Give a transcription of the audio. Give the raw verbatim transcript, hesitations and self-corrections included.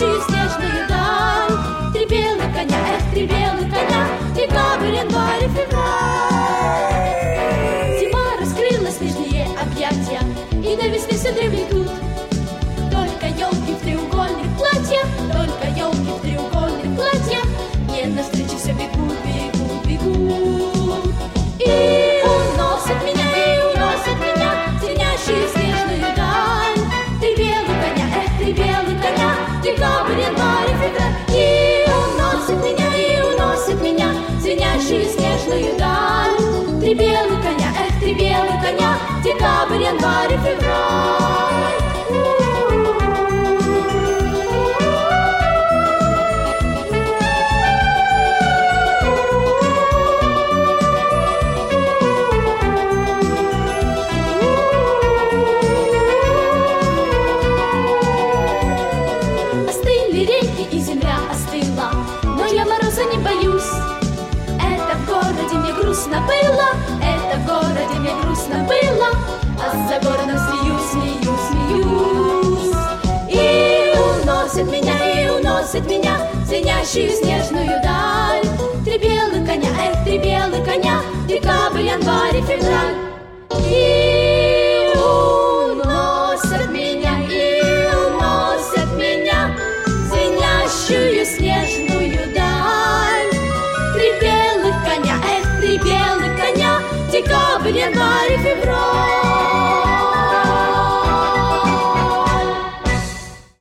звенящую снежную даль. Три белых коня, эх, три белых коня, декабрь, январь и февраль. Зима раскрыла снежные объятия, и до весны все дремлет тут. Только елки в треугольных платьях, только елки в треугольных платьях, мне навстречу все бегут, бегут, бегут. И уносят меня, и уносят меня, звенящую снежную даль. Три белых коня, эх, три белых коня, декабрь, январь и февраль. И уносят меня, и уносят меня, звенящую снежную даль. Три белых коня, эх, три белых коня, декабрь, январь и февраль. Не боюсь, это в городе мне грустно было, это в городе мне грустно было, а за городом смеюсь, смеюсь, смеюсь. И уносят меня, и уносят меня, звенящую снежную даль. Три белых коня, эх, три белых коня, декабрь, январь и февраль. И уносят меня, и уносят меня, звенящую снежную даль. Три белых коня, эх, три белых коня, декабрь, январь и февраль.